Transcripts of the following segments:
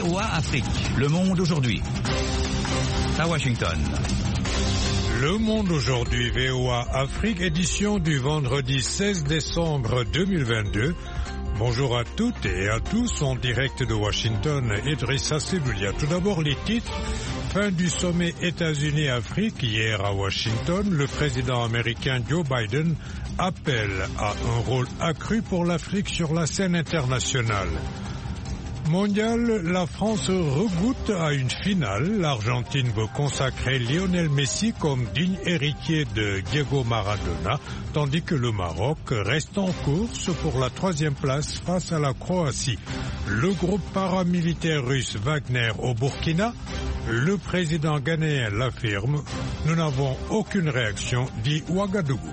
VOA Afrique, Le Monde aujourd'hui. À Washington. Le Monde aujourd'hui, VOA Afrique, édition du vendredi 16 décembre 2022. Bonjour à toutes et à tous, en direct de Washington, Idrissa Seloulia. Tout d'abord les titres. Fin du sommet États-Unis-Afrique hier à Washington. Le président américain Joe Biden appelle à un rôle accru pour l'Afrique sur la scène internationale. Mondial, la France regoute à une finale. L'Argentine veut consacrer Lionel Messi comme digne héritier de Diego Maradona, tandis que le Maroc reste en course pour la 3e place face à la Croatie. Le groupe paramilitaire russe Wagner au Burkina, le président ghanéen l'affirme, nous n'avons aucune réaction, dit Ouagadougou.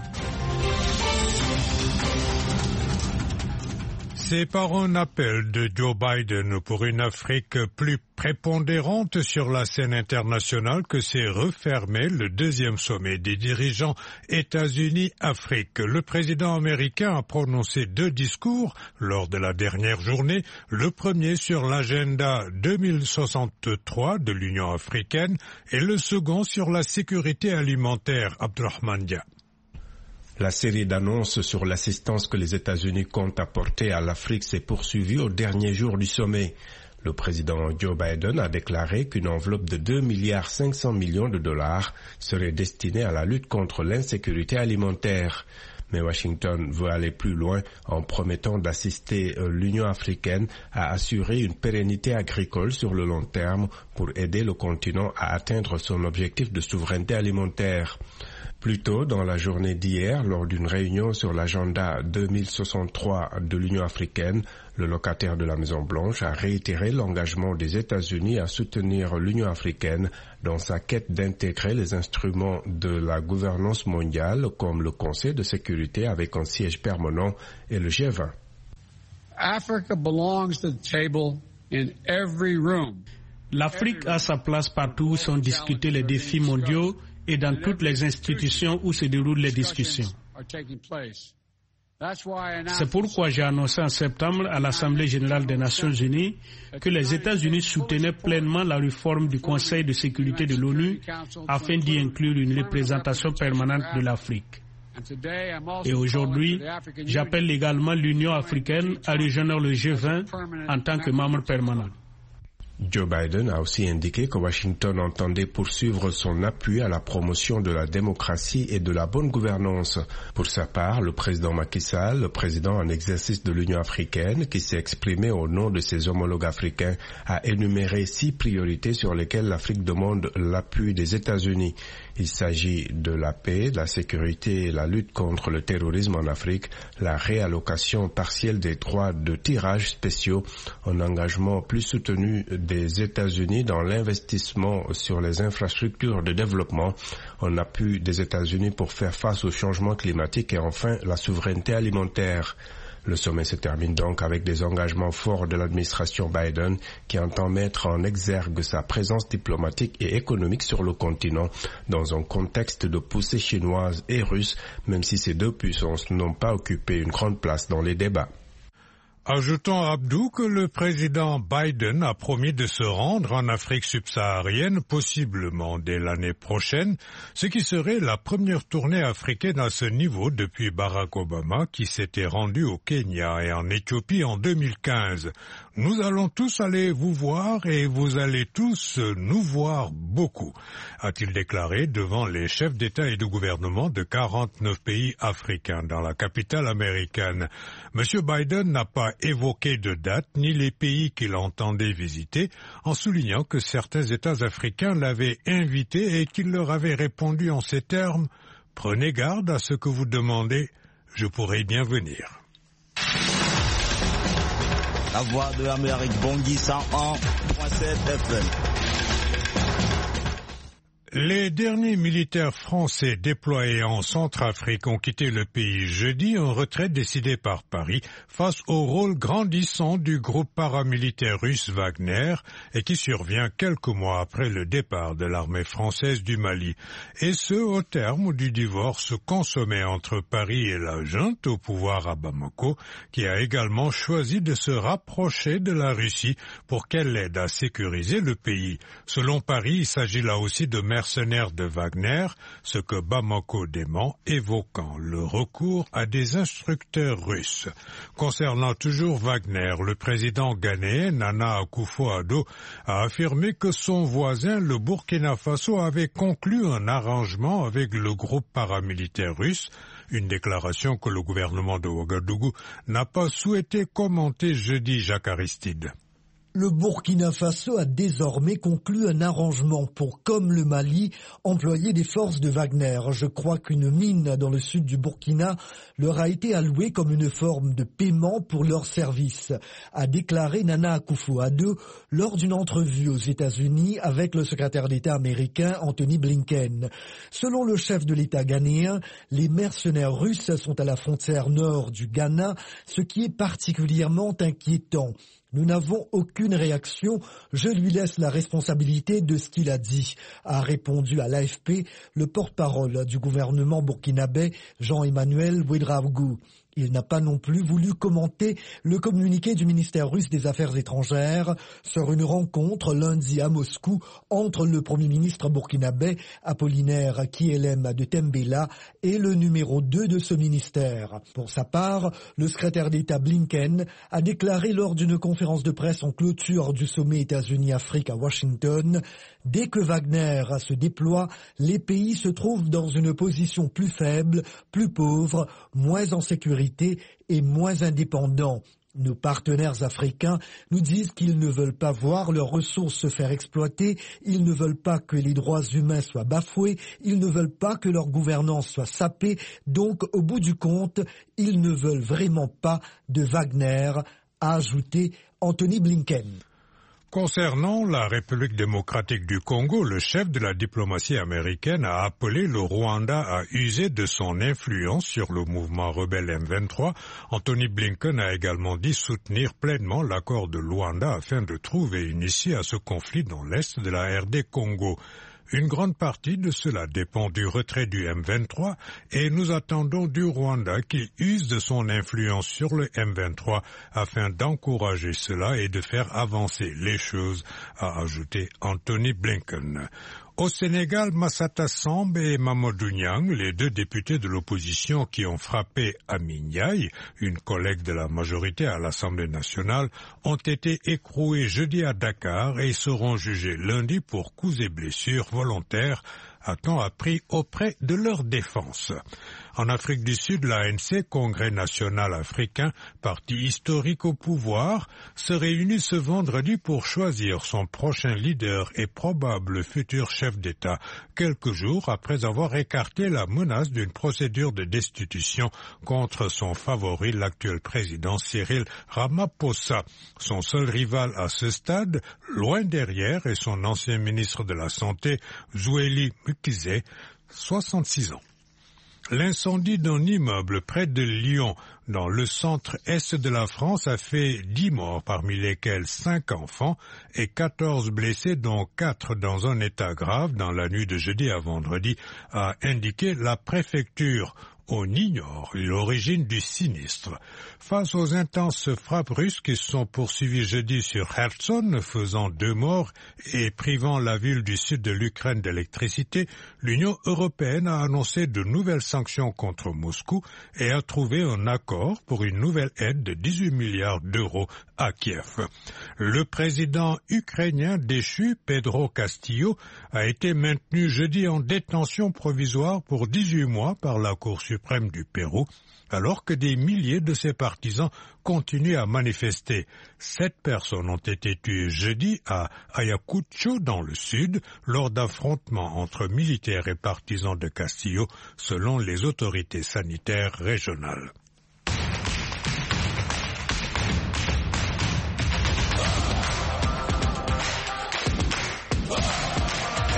C'est par un appel de Joe Biden pour une Afrique plus prépondérante sur la scène internationale que s'est refermé le 2e sommet des dirigeants États-Unis-Afrique. Le président américain a prononcé 2 discours lors de la dernière journée, le premier sur l'agenda 2063 de l'Union africaine et le second sur la sécurité alimentaire. Abdurrahman Dia. La série d'annonces sur l'assistance que les États-Unis comptent apporter à l'Afrique s'est poursuivie au dernier jour du sommet. Le président Joe Biden a déclaré qu'une enveloppe de 2,5 milliards de dollars serait destinée à la lutte contre l'insécurité alimentaire. Mais Washington veut aller plus loin en promettant d'assister l'Union africaine à assurer une pérennité agricole sur le long terme pour aider le continent à atteindre son objectif de souveraineté alimentaire. Plus tôt dans la journée d'hier, lors d'une réunion sur l'agenda 2063 de l'Union africaine, le locataire de la Maison-Blanche a réitéré l'engagement des États-Unis à soutenir l'Union africaine dans sa quête d'intégrer les instruments de la gouvernance mondiale comme le Conseil de sécurité avec un siège permanent et le G20. L'Afrique a sa place partout où sont discutés les défis mondiaux et dans toutes les institutions où se déroulent les discussions. C'est pourquoi j'ai annoncé en septembre à l'Assemblée générale des Nations unies que les États-Unis soutenaient pleinement la réforme du Conseil de sécurité de l'ONU afin d'y inclure une représentation permanente de l'Afrique. Et aujourd'hui, j'appelle également l'Union africaine à rejoindre le G20 en tant que membre permanent. Joe Biden a aussi indiqué que Washington entendait poursuivre son appui à la promotion de la démocratie et de la bonne gouvernance. Pour sa part, le président Macky Sall, le président en exercice de l'Union africaine, qui s'est exprimé au nom de ses homologues africains, a énuméré 6 priorités sur lesquelles l'Afrique demande l'appui des États-Unis. Il s'agit de la paix, la sécurité et la lutte contre le terrorisme en Afrique, la réallocation partielle des droits de tirage spéciaux, un engagement plus soutenu des États-Unis dans l'investissement sur les infrastructures de développement, un appui des États-Unis pour faire face au changement climatique et enfin la souveraineté alimentaire. Le sommet se termine donc avec des engagements forts de l'administration Biden qui entend mettre en exergue sa présence diplomatique et économique sur le continent dans un contexte de poussée chinoise et russe, même si ces 2 puissances n'ont pas occupé une grande place dans les débats. Ajoutons, Abdou, que le président Biden a promis de se rendre en Afrique subsaharienne, possiblement dès l'année prochaine, ce qui serait la première tournée africaine à ce niveau depuis Barack Obama, qui s'était rendu au Kenya et en Éthiopie en 2015. Nous allons tous aller vous voir et vous allez tous nous voir beaucoup, a-t-il déclaré devant les chefs d'État et de gouvernement de 49 pays africains dans la capitale américaine. Monsieur Biden n'a pas évoqué de date ni les pays qu'il entendait visiter, en soulignant que certains États africains l'avaient invité et qu'il leur avait répondu en ces termes « Prenez garde à ce que vous demandez, je pourrai bien venir ». La voix de l'Amérique, Bangui 101.7 FM. Les derniers militaires français déployés en Centrafrique ont quitté le pays jeudi en retraite décidée par Paris face au rôle grandissant du groupe paramilitaire russe Wagner et qui survient quelques mois après le départ de l'armée française du Mali. Et ce, au terme du divorce consommé entre Paris et la junte au pouvoir à Bamako, qui a également choisi de se rapprocher de la Russie pour qu'elle l'aide à sécuriser le pays. Selon Paris, il s'agit là aussi de mercenaires de Wagner, ce que Bamako dément, évoquant le recours à des instructeurs russes. Concernant toujours Wagner, le président ghanéen Nana Akufo-Addo a affirmé que son voisin, le Burkina Faso, avait conclu un arrangement avec le groupe paramilitaire russe, une déclaration que le gouvernement de Ouagadougou n'a pas souhaité commenter jeudi. Jacques Aristide. Le Burkina Faso a désormais conclu un arrangement pour, comme le Mali, employer des forces de Wagner. Je crois qu'une mine dans le sud du Burkina leur a été allouée comme une forme de paiement pour leurs services, a déclaré Nana Akufo-Addo lors d'une entrevue aux États-Unis avec le secrétaire d'État américain Anthony Blinken. Selon le chef de l'État ghanéen, les mercenaires russes sont à la frontière nord du Ghana, ce qui est particulièrement inquiétant. Nous n'avons aucune réaction, je lui laisse la responsabilité de ce qu'il a dit, a répondu à l'AFP le porte-parole du gouvernement burkinabé Jean-Emmanuel Ouedraogo. Il n'a pas non plus voulu commenter le communiqué du ministère russe des Affaires étrangères sur une rencontre lundi à Moscou entre le Premier ministre burkinabé Apollinaire Kyelem de Tembela et le numéro 2 de ce ministère. Pour sa part, le secrétaire d'État Blinken a déclaré lors d'une conférence de presse en clôture du sommet États-Unis-Afrique à Washington: dès que Wagner se déploie, les pays se trouvent dans une position plus faible, plus pauvre, moins en sécurité et moins indépendants. Nos partenaires africains nous disent qu'ils ne veulent pas voir leurs ressources se faire exploiter, ils ne veulent pas que les droits humains soient bafoués, ils ne veulent pas que leur gouvernance soit sapée, donc au bout du compte, ils ne veulent vraiment pas de Wagner, a ajouté Anthony Blinken. Concernant la République démocratique du Congo, le chef de la diplomatie américaine a appelé le Rwanda à user de son influence sur le mouvement rebelle M23. Anthony Blinken a également dit soutenir pleinement l'accord de Luanda afin de trouver une issue à ce conflit dans l'est de la RD Congo. Une grande partie de cela dépend du retrait du M23 et nous attendons du Rwanda qu'il use de son influence sur le M23 afin d'encourager cela et de faire avancer les choses, a ajouté Anthony Blinken. Au Sénégal, Massata Samb et Mamadou Niang, les deux députés de l'opposition qui ont frappé Amy Ndiaye, une collègue de la majorité à l'Assemblée nationale, ont été écroués jeudi à Dakar et seront jugés lundi pour coups et blessures volontaires, a-t-on appris auprès de leur défense. En Afrique du Sud, l'ANC, Congrès national africain, parti historique au pouvoir, se réunit ce vendredi pour choisir son prochain leader et probable futur chef d'État, quelques jours après avoir écarté la menace d'une procédure de destitution contre son favori, l'actuel président Cyril Ramaphosa. Son seul rival à ce stade, loin derrière, est son ancien ministre de la Santé, Zweli Mkhize, 66 ans. L'incendie d'un immeuble près de Lyon, dans le centre-est de la France, a fait 10 morts, parmi lesquels 5 enfants et 14 blessés, dont 4 dans un état grave dans la nuit de jeudi à vendredi, a indiqué la préfecture. On ignore l'origine du sinistre. Face aux intenses frappes russes qui se sont poursuivies jeudi sur Kherson, faisant 2 morts et privant la ville du sud de l'Ukraine d'électricité, l'Union européenne a annoncé de nouvelles sanctions contre Moscou et a trouvé un accord pour une nouvelle aide de 18 milliards d'euros à Kiev. Le président ukrainien déchu, Pedro Castillo, a été maintenu jeudi en détention provisoire pour 18 mois par la Cour suprême du Pérou, alors que des milliers de ses partisans continuent à manifester. 7 personnes ont été tuées jeudi à Ayacucho, dans le sud, lors d'affrontements entre militaires et partisans de Castillo, selon les autorités sanitaires régionales.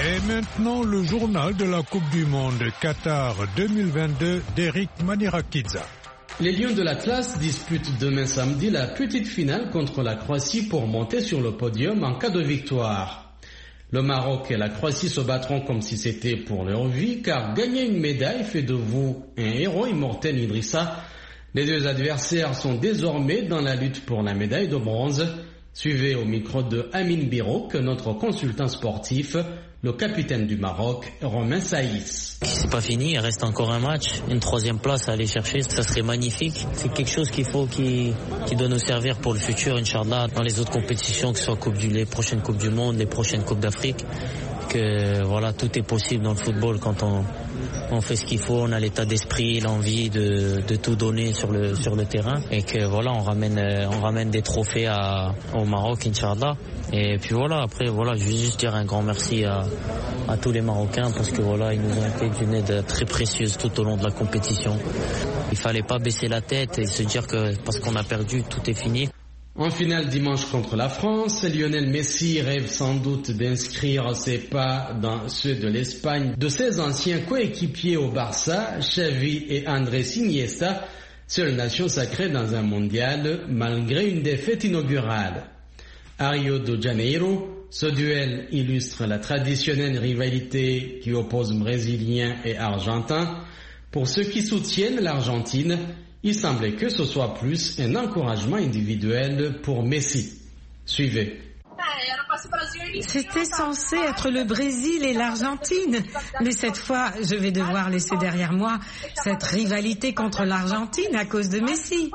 Et maintenant, le journal de la Coupe du Monde Qatar 2022 d'Eric Manirakidza. Les Lions de l'Atlas disputent demain samedi la petite finale contre la Croatie pour monter sur le podium en cas de victoire. Le Maroc et la Croatie se battront comme si c'était pour leur vie, car gagner une médaille fait de vous un héros immortel, Idrissa. Les deux adversaires sont désormais dans la lutte pour la médaille de bronze. Suivez au micro de Amin Birouk, notre consultant sportif, le capitaine du Maroc, Romain Saïs. C'est pas fini, il reste encore un match, une 3e place à aller chercher, ça serait magnifique. C'est quelque chose qui doit nous servir pour le futur, Inch'Allah, dans les autres compétitions, que ce soit les prochaines Coupes du Monde, les prochaines Coupes d'Afrique. Que voilà, tout est possible dans le football quand on fait ce qu'il faut, on a l'état d'esprit, l'envie de tout donner sur le terrain, et que voilà, on ramène des trophées au Maroc, Inch'Allah. Et puis voilà, après voilà, je veux juste dire un grand merci à tous les Marocains, parce que voilà, ils nous ont été d'une aide très précieuse tout au long de la compétition. Il fallait pas baisser la tête et se dire que parce qu'on a perdu, tout est fini. En finale dimanche contre la France, Lionel Messi rêve sans doute d'inscrire ses pas dans ceux de l'Espagne de ses anciens coéquipiers au Barça, Xavi et Andrés Iniesta, seule nation sacrée dans un mondial malgré une défaite inaugurale. À Rio de Janeiro, ce duel illustre la traditionnelle rivalité qui oppose Brésiliens et Argentins. Pour ceux qui soutiennent l'Argentine, il semblait que ce soit plus un encouragement individuel pour Messi. Suivez. C'était censé être le Brésil et l'Argentine, mais cette fois, je vais devoir laisser derrière moi cette rivalité contre l'Argentine à cause de Messi.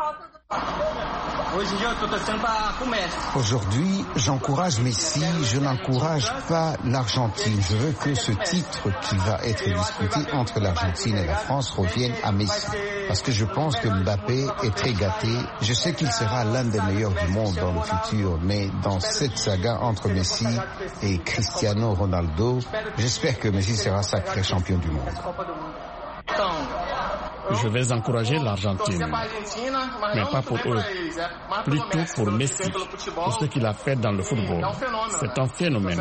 Aujourd'hui, j'encourage Messi, je n'encourage pas l'Argentine. Je veux que ce titre qui va être disputé entre l'Argentine et la France revienne à Messi. Parce que je pense que Mbappé est très gâté. Je sais qu'il sera l'un des meilleurs du monde dans le futur, mais dans cette saga entre Messi et Cristiano Ronaldo, j'espère que Messi sera sacré champion du monde. Je vais encourager l'Argentine, mais pas pour eux, plutôt pour Messi, pour ce qu'il a fait dans le football. C'est un phénomène.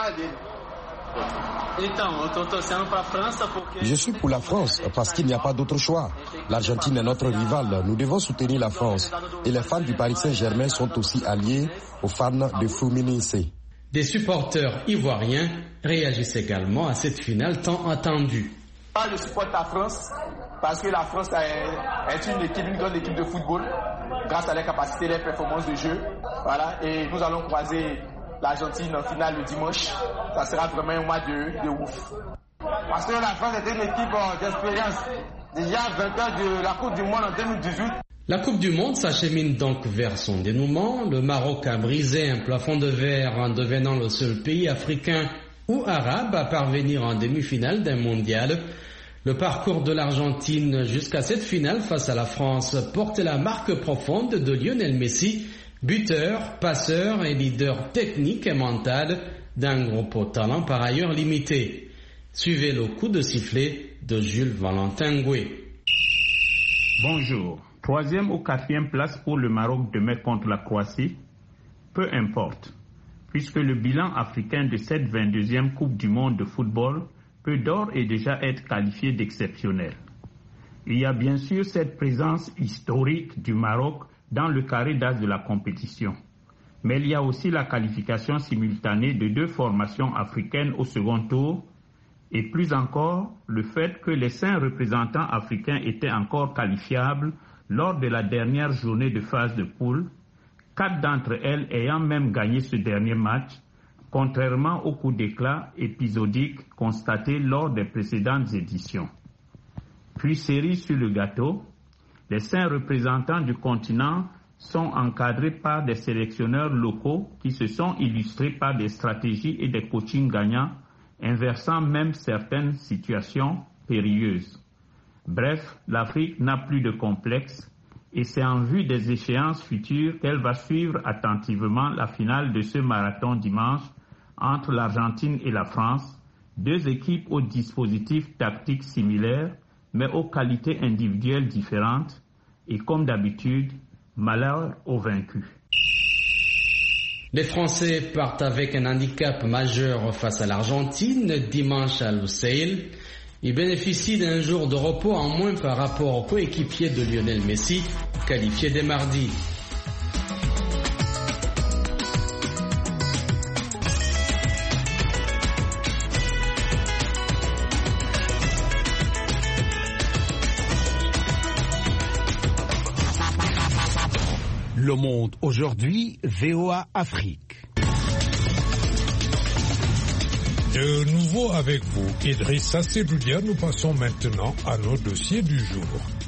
Je suis pour la France parce qu'il n'y a pas d'autre choix. L'Argentine est notre rivale, nous devons soutenir la France. Et les fans du Paris Saint-Germain sont aussi alliés aux fans de Fluminense. Des supporters ivoiriens réagissent également à cette finale tant attendue. Je supporte la France parce que la France est une grande équipe de football grâce à leurs capacités, leurs performances de jeu. Voilà, et nous allons croiser l'Argentine en finale le dimanche. Ça sera vraiment un match de ouf. Parce que la France est une équipe d'expérience. Déjà vainqueur de la Coupe du Monde en 2018. La Coupe du Monde s'achemine donc vers son dénouement. Le Maroc a brisé un plafond de verre en devenant le seul pays africain ou arabe à parvenir en demi-finale d'un mondial. Le parcours de l'Argentine jusqu'à cette finale face à la France porte la marque profonde de Lionel Messi, buteur, passeur et leader technique et mental d'un groupe au talent par ailleurs limité. Suivez le coup de sifflet de Jules Valentin Goué. Bonjour. 3e ou 4e place pour le Maroc demain contre la Croatie, peu importe, puisque le bilan africain de cette 22e Coupe du Monde de football peut d'ores et déjà être qualifié d'exceptionnel. Il y a bien sûr cette présence historique du Maroc dans le carré d'as de la compétition, mais il y a aussi la qualification simultanée de 2 formations africaines au second tour, et plus encore le fait que les 5 représentants africains étaient encore qualifiables lors de la dernière journée de phase de poule, 4 d'entre elles ayant même gagné ce dernier match, contrairement au coup d'éclat épisodique constaté lors des précédentes éditions. Puis cerise sur le gâteau, les 5 représentants du continent sont encadrés par des sélectionneurs locaux qui se sont illustrés par des stratégies et des coachings gagnants, inversant même certaines situations périlleuses. Bref, l'Afrique n'a plus de complexe et c'est en vue des échéances futures qu'elle va suivre attentivement la finale de ce marathon dimanche entre l'Argentine et la France, 2 équipes aux dispositifs tactiques similaires mais aux qualités individuelles différentes et comme d'habitude, malheur aux vaincus. Les Français partent avec un handicap majeur face à l'Argentine dimanche à Lusail. Ils bénéficient d'un jour de repos en moins par rapport au coéquipier de Lionel Messi, qualifié dès mardi. Le Monde aujourd'hui, VOA Afrique. De nouveau avec vous, Idrissa Seloudia, nous passons maintenant à nos dossiers du jour.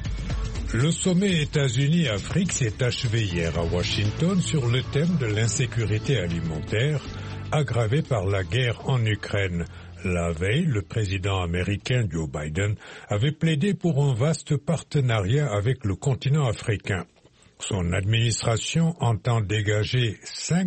Le sommet États-Unis-Afrique s'est achevé hier à Washington sur le thème de l'insécurité alimentaire aggravée par la guerre en Ukraine. La veille, le président américain Joe Biden avait plaidé pour un vaste partenariat avec le continent africain. Son administration entend dégager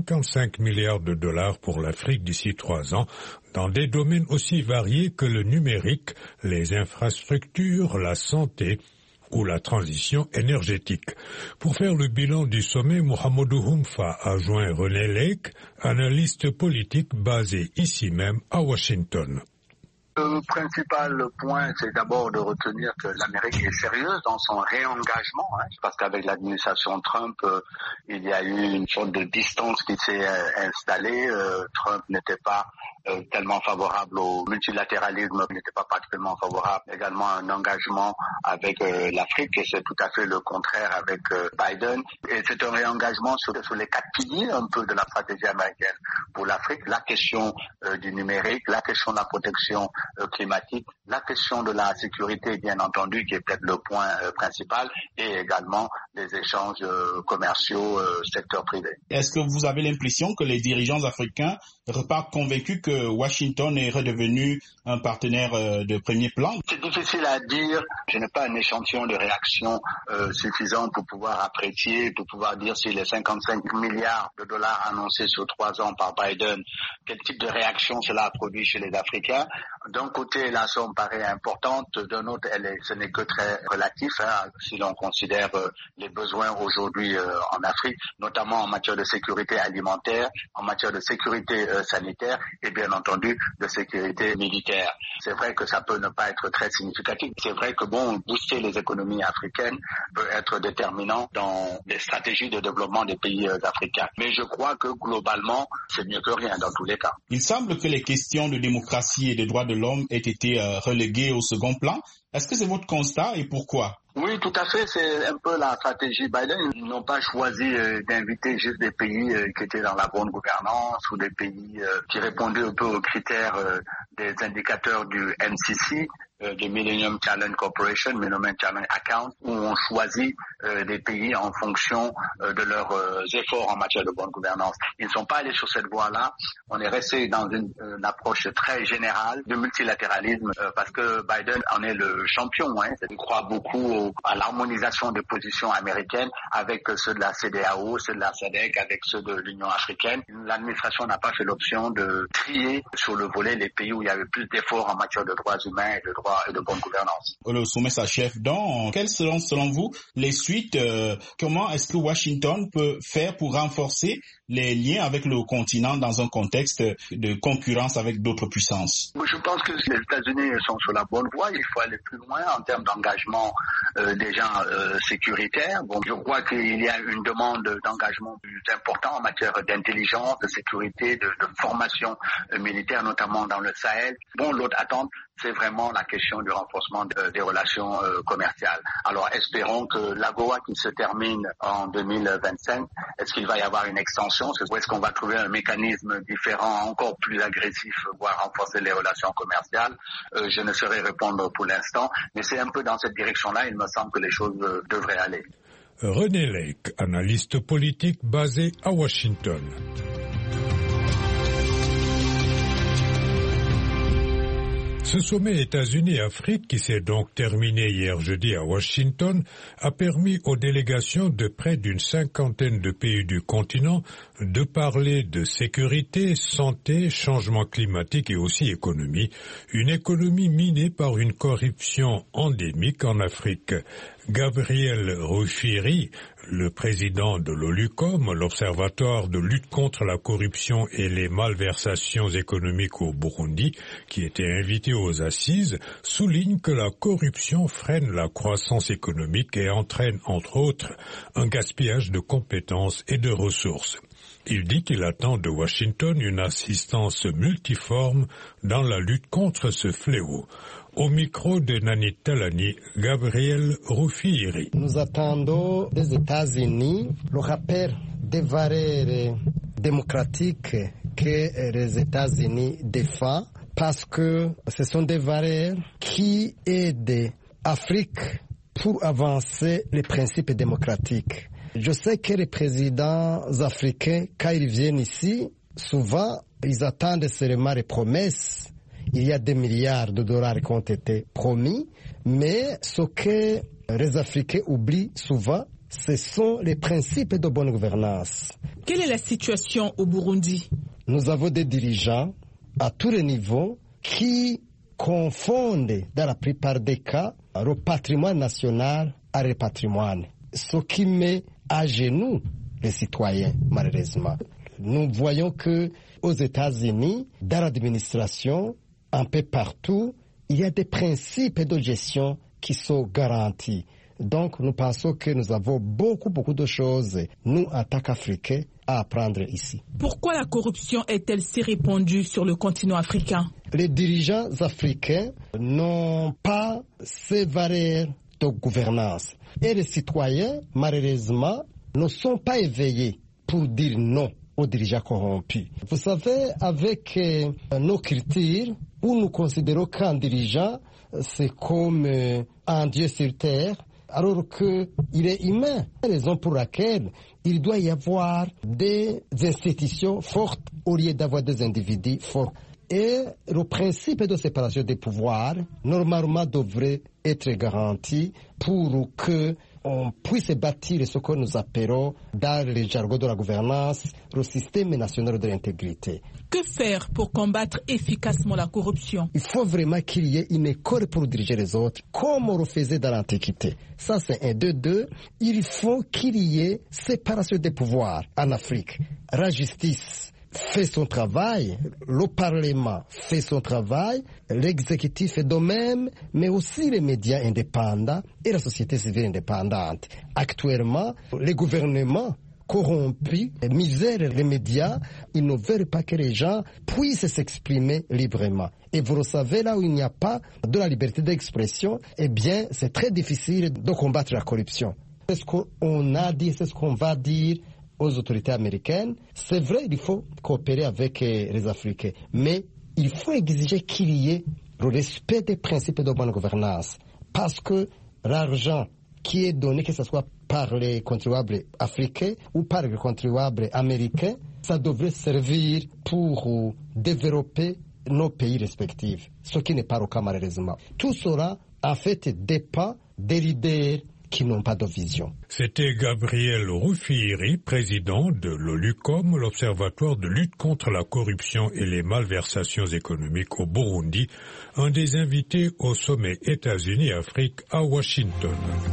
55 milliards de dollars pour l'Afrique d'ici 3 ans, dans des domaines aussi variés que le numérique, les infrastructures, la santé ou la transition énergétique. Pour faire le bilan du sommet, Mohamedou Humfa a joint René Lake, analyste politique basé ici même à Washington. Le principal point, c'est d'abord de retenir que l'Amérique est sérieuse dans son réengagement, parce qu'avec l'administration Trump, il y a eu une sorte de distance qui s'est installée. Trump n'était pas tellement favorable au multilatéralisme, n'était pas particulièrement favorable également à un engagement avec l'Afrique, et c'est tout à fait le contraire avec Biden. Et c'est un réengagement sur les 4 piliers un peu de la stratégie américaine pour l'Afrique: la question du numérique, la question de la protection climatique, la question de la sécurité, bien entendu, qui est peut-être le point principal, et également les échanges commerciaux secteur privé. Est-ce que vous avez l'impression que les dirigeants africains repartent convaincus que Washington est redevenu un partenaire de premier plan? C'est difficile à dire. Je n'ai pas un échantillon de réaction suffisant pour pouvoir apprécier, pour pouvoir dire si les 55 milliards de dollars annoncés sur 3 ans par Biden, quel type de réaction cela a produit chez les Africains. D'un côté, la somme paraît importante, d'un autre, ce n'est que très relatif, si l'on considère les besoins aujourd'hui en Afrique, notamment en matière de sécurité alimentaire, en matière de sécurité sanitaire et bien entendu de sécurité militaire. C'est vrai que ça peut ne pas être très significatif. C'est vrai que booster les économies africaines peut être déterminant dans les stratégies de développement des pays africains. Mais je crois que globalement, c'est mieux que rien dans tous les cas. Il semble que les questions de démocratie et de droits de l'homme aient été reléguées au second plan. Est-ce que c'est votre constat et pourquoi? Oui, tout à fait. C'est un peu la stratégie Biden. Ils n'ont pas choisi d'inviter juste des pays qui étaient dans la bonne gouvernance ou des pays qui répondaient un peu aux critères des indicateurs du MCC, du Millennium Challenge Corporation, Millennium Challenge Account, où on choisit des pays en fonction de leurs efforts en matière de bonne gouvernance. Ils ne sont pas allés sur cette voie-là. On est resté dans une approche très générale du multilatéralisme parce que Biden en est le champion. Il croit beaucoup à l'harmonisation des positions américaines avec ceux de la CEDEAO, ceux de la SADC, avec ceux de l'Union africaine. L'administration n'a pas fait l'option de trier sur le volet les pays où il y avait plus d'efforts en matière de droits humains et de droits et de bonne gouvernance. Le sommet s'achève donc. Quelles seront selon vous les suites? Comment est-ce que Washington peut faire pour renforcer les liens avec le continent dans un contexte de concurrence avec d'autres puissances? Je pense que les États-Unis sont sur la bonne voie. Il faut aller plus loin en termes d'engagement déjà sécuritaire. Je crois qu'il y a une demande d'engagement plus important en matière d'intelligence, de sécurité, de formation militaire, notamment dans le Sahel. L'autre attente, c'est vraiment la question du renforcement des relations commerciales. Alors espérons que l'AGOA qui se termine en 2025, est-ce qu'il va y avoir une extension? Ou est-ce qu'on va trouver un mécanisme différent, encore plus agressif, voire renforcer les relations commerciales? Je ne saurais répondre pour l'instant, mais c'est un peu dans cette direction-là, il me semble que les choses devraient aller. René Lake, analyste politique basé à Washington. Ce sommet États-Unis-Afrique, qui s'est donc terminé hier jeudi à Washington, a permis aux délégations de près d'une 50aine de pays du continent de parler de sécurité, santé, changement climatique et aussi économie. Une économie minée par une corruption endémique en Afrique. Gabriel Rufiri, le président de l'OLUCOM, l'Observatoire de lutte contre la corruption et les malversations économiques au Burundi, qui était invité aux assises, souligne que la corruption freine la croissance économique et entraîne, entre autres, un gaspillage de compétences et de ressources. Il dit qu'il attend de Washington une assistance multiforme dans la lutte contre ce fléau. Au micro de Nani Talani, Gabriel Rufiri. Nous attendons des États-Unis le rappel des valeurs démocratiques que les États-Unis défendent parce que ce sont des valeurs qui aident l'Afrique pour avancer les principes démocratiques. Je sais que les présidents africains, quand ils viennent ici, souvent, ils attendent seulement les promesses. Il y a des milliards de dollars qui ont été promis, mais ce que les Africains oublient souvent, ce sont les principes de bonne gouvernance. Quelle est la situation au Burundi? Nous avons des dirigeants à tous les niveaux qui confondent, dans la plupart des cas, le patrimoine national avec le patrimoine. Ce qui met à genoux les citoyens, malheureusement. Nous voyons que aux États-Unis, dans l'administration, un peu partout, il y a des principes de gestion qui sont garantis. Donc, nous pensons que nous avons beaucoup de choses, nous, en tant qu'Africains, à apprendre ici. Pourquoi la corruption est-elle si répandue sur le continent africain? Les dirigeants africains n'ont pas ces valeurs de gouvernance. Et les citoyens, malheureusement, ne sont pas éveillés pour dire non aux dirigeants corrompus. Vous savez, avec nos critères, où nous considérons qu'un dirigeant, c'est comme un dieu sur terre, alors qu'il est humain. Raison pour laquelle il doit y avoir des institutions fortes au lieu d'avoir des individus forts. Et le principe de séparation des pouvoirs, normalement, devrait être garanti pour que on puisse bâtir ce que nous appelons, dans le jargon de la gouvernance, le système national de l'intégrité. Que faire pour combattre efficacement la corruption? Il faut vraiment qu'il y ait une école pour diriger les autres, comme on le faisait dans l'Antiquité. Ça, c'est un. Deux, il faut qu'il y ait séparation des pouvoirs en Afrique. La justice fait son travail, le Parlement fait son travail, l'exécutif est de même, mais aussi les médias indépendants et la société civile indépendante. Actuellement, les gouvernements corrompus misèrent les médias, ils ne veulent pas que les gens puissent s'exprimer librement. Et vous le savez, là où il n'y a pas de la liberté d'expression, eh bien, c'est très difficile de combattre la corruption. C'est ce qu'on a dit, c'est ce qu'on va dire aux autorités américaines. C'est vrai, il faut coopérer avec les Africains, mais il faut exiger qu'il y ait le respect des principes de bonne gouvernance, parce que l'argent qui est donné, que ce soit par les contribuables africains ou par les contribuables américains, ça devrait servir pour développer nos pays respectifs, ce qui n'est pas le cas malheureusement. Tout cela, en fait, dépend des leaders qui n'ont pas de vision. C'était Gabriel Rufiri, président de l'OLUCOM, l'Observatoire de lutte contre la corruption et les malversations économiques au Burundi, un des invités au sommet États-Unis-Afrique à Washington.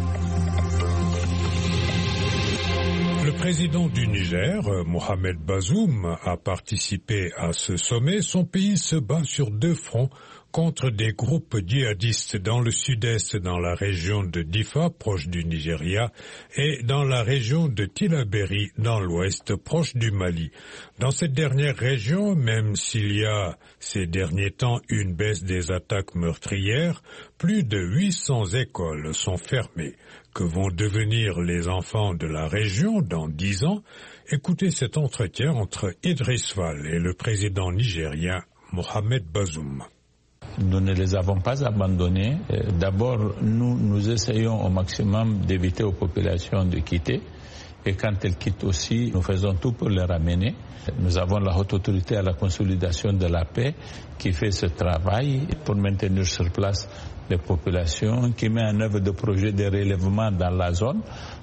Le président du Niger, Mohamed Bazoum, a participé à ce sommet. Son pays se bat sur deux fronts contre des groupes djihadistes dans le sud-est, dans la région de Difa, proche du Nigeria, et dans la région de Tillabéri, dans l'ouest, proche du Mali. Dans cette dernière région, même s'il y a ces derniers temps une baisse des attaques meurtrières, plus de 800 écoles sont fermées. Que vont devenir les enfants de la région dans 10 ans? Écoutez cet entretien entre Idriss Fall et le président nigérien Mohamed Bazoum. Nous ne les avons pas abandonnés. D'abord, nous essayons au maximum d'éviter aux populations de quitter. Et quand elles quittent aussi, nous faisons tout pour les ramener. Nous avons la haute autorité à la consolidation de la paix qui fait ce travail pour maintenir sur place les populations, qui met en œuvre des projets de relèvement dans la zone.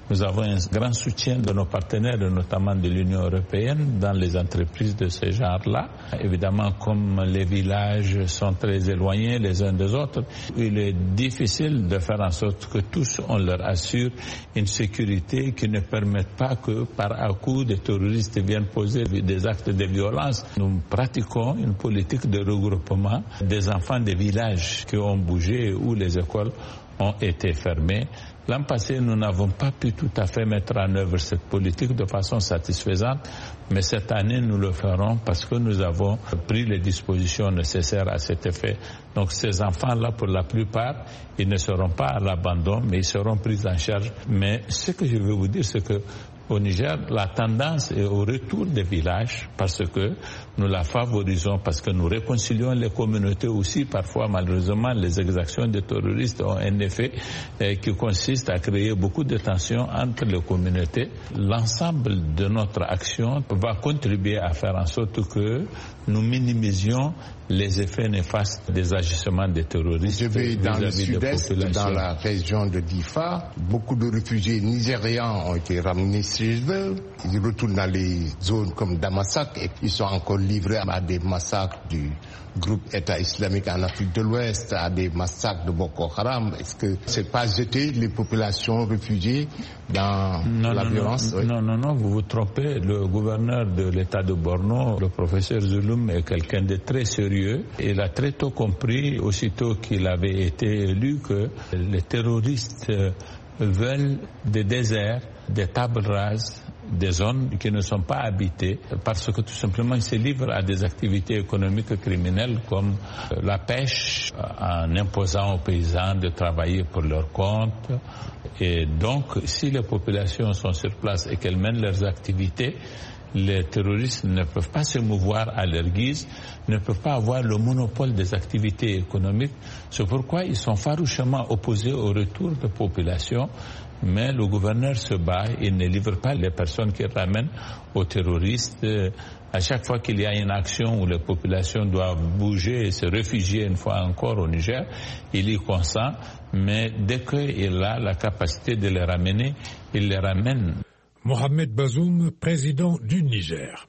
Nous avons un grand soutien de nos partenaires, notamment de l'Union européenne, dans les entreprises de ce genre-là. Évidemment, comme les villages sont très éloignés les uns des autres, il est difficile de faire en sorte que tous, on leur assure une sécurité qui ne permette pas que par à-coup des terroristes viennent poser des actes de violence. Nous pratiquons une politique de regroupement des enfants des villages qui ont bougé où les écoles ont été fermées. L'an passé, nous n'avons pas pu tout à fait mettre en œuvre cette politique de façon satisfaisante, mais cette année, nous le ferons parce que nous avons pris les dispositions nécessaires à cet effet. Donc ces enfants-là, pour la plupart, ils ne seront pas à l'abandon, mais ils seront pris en charge. Mais ce que je veux vous dire, c'est que au Niger, la tendance est au retour des villages parce que nous la favorisons, parce que nous réconcilions les communautés aussi. Parfois, malheureusement, les exactions des terroristes ont un effet qui consiste à créer beaucoup de tensions entre les communautés. L'ensemble de notre action va contribuer à faire en sorte que nous minimisions les effets néfastes des agissements des terroristes. Je vais dans le sud-est, dans la région de Difa. Beaucoup de réfugiés nigérians ont été ramenés chez eux. Ils retournent dans les zones comme Damasak et ils sont encore livrés à des massacres du groupe État islamique en Afrique de l'Ouest, à des massacres de Boko Haram. Est-ce que c'est pas jeter les populations réfugiées dans la violence? Non, vous vous trompez. Le gouverneur de l'État de Borno, le professeur Zulum, est quelqu'un de très sérieux. Il a très tôt compris, aussitôt qu'il avait été élu, que les terroristes veulent des déserts, des tables rases, des zones qui ne sont pas habitées parce que tout simplement ils se livrent à des activités économiques criminelles comme la pêche en imposant aux paysans de travailler pour leur compte. Et donc si les populations sont sur place et qu'elles mènent leurs activités, les terroristes ne peuvent pas se mouvoir à leur guise, ne peuvent pas avoir le monopole des activités économiques. C'est pourquoi ils sont farouchement opposés au retour de population. Mais le gouverneur se bat, il ne livre pas les personnes qu'il ramène aux terroristes. À chaque fois qu'il y a une action où les populations doivent bouger et se réfugier une fois encore au Niger, il y consent. Mais dès qu'il a la capacité de les ramener, il les ramène. Mohamed Bazoum, président du Niger.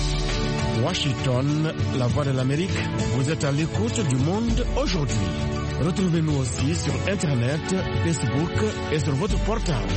Washington, la voix de l'Amérique, vous êtes à l'écoute du monde aujourd'hui. Retrouvez-nous aussi sur Internet, Facebook et sur votre portable.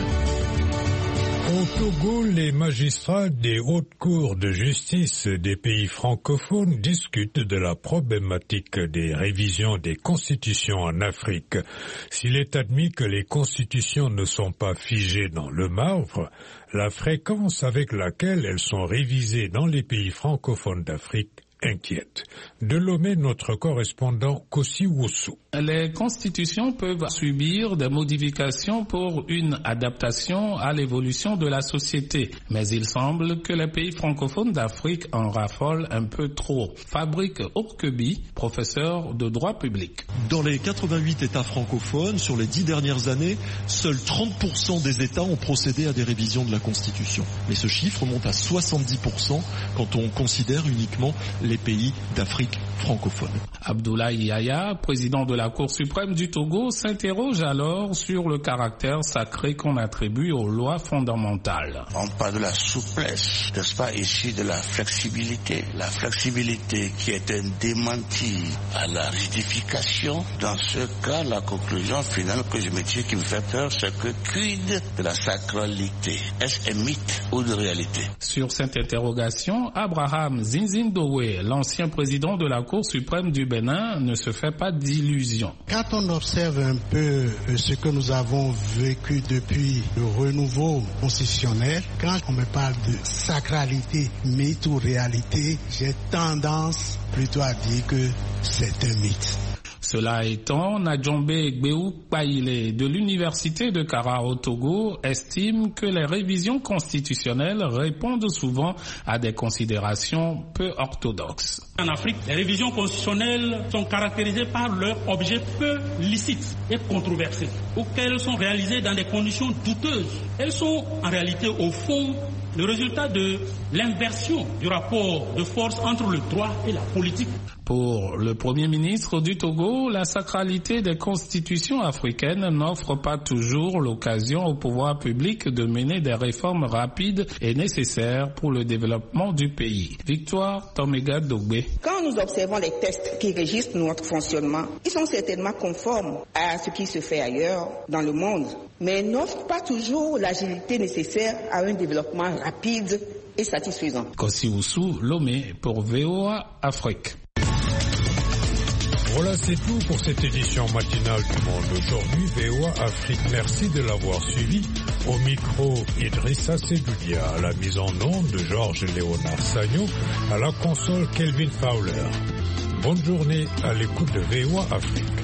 Au Togo, les magistrats des hautes cours de justice des pays francophones discutent de la problématique des révisions des constitutions en Afrique. S'il est admis que les constitutions ne sont pas figées dans le marbre, la fréquence avec laquelle elles sont révisées dans les pays francophones d'Afrique inquiète. De Lomé, notre correspondant Kossi Woussou. Les constitutions peuvent subir des modifications pour une adaptation à l'évolution de la société, mais il semble que les pays francophones d'Afrique en raffolent un peu trop. Fabrique Orkebi, professeur de droit public. Dans les 88 États francophones, sur les 10 dernières années, seuls 30% des États ont procédé à des révisions de la Constitution. Mais ce chiffre monte à 70% quand on considère uniquement les pays d'Afrique francophone. Abdoulaye Yaya, président de la Cour suprême du Togo, s'interroge alors sur le caractère sacré qu'on attribue aux lois fondamentales. On parle de la souplesse, n'est-ce pas, ici de la flexibilité. La flexibilité qui est un démenti à la rigidification. Dans ce cas, la conclusion finale que je me tire qui me fait peur, c'est que quid de la sacralité? Est-ce un mythe ou de réalité? Sur cette interrogation, Abraham Zinzindowe, l'ancien président de la Cour suprême du Bénin, ne se fait pas d'illusions. Quand on observe un peu ce que nous avons vécu depuis le renouveau constitutionnel, quand on me parle de sacralité, mythe ou réalité, j'ai tendance plutôt à dire que c'est un mythe. Cela étant, Nadjombe Gbeou Paile de l'Université de Kara au Togo estime que les révisions constitutionnelles répondent souvent à des considérations peu orthodoxes. En Afrique, les révisions constitutionnelles sont caractérisées par leur objet peu licite et controversé, ou qu'elles sont réalisées dans des conditions douteuses. Elles sont en réalité au fond le résultat de l'inversion du rapport de force entre le droit et la politique. Pour le Premier ministre du Togo, la sacralité des constitutions africaines n'offre pas toujours l'occasion au pouvoir public de mener des réformes rapides et nécessaires pour le développement du pays. Victoire Toméga Dogbe. Quand nous observons les textes qui régissent notre fonctionnement, ils sont certainement conformes à ce qui se fait ailleurs dans le monde, mais n'offrent pas toujours l'agilité nécessaire à un développement rapide et satisfaisant. Kossi Oussou, Lomé pour VOA Afrique. Voilà, c'est tout pour cette édition matinale du Monde aujourd'hui. VOA Afrique, merci de l'avoir suivi. Au micro, Idrissa Sedoudia, à la mise en onde de Georges Léonard Sagnon, à la console Kelvin Fowler. Bonne journée à l'écoute de VOA Afrique.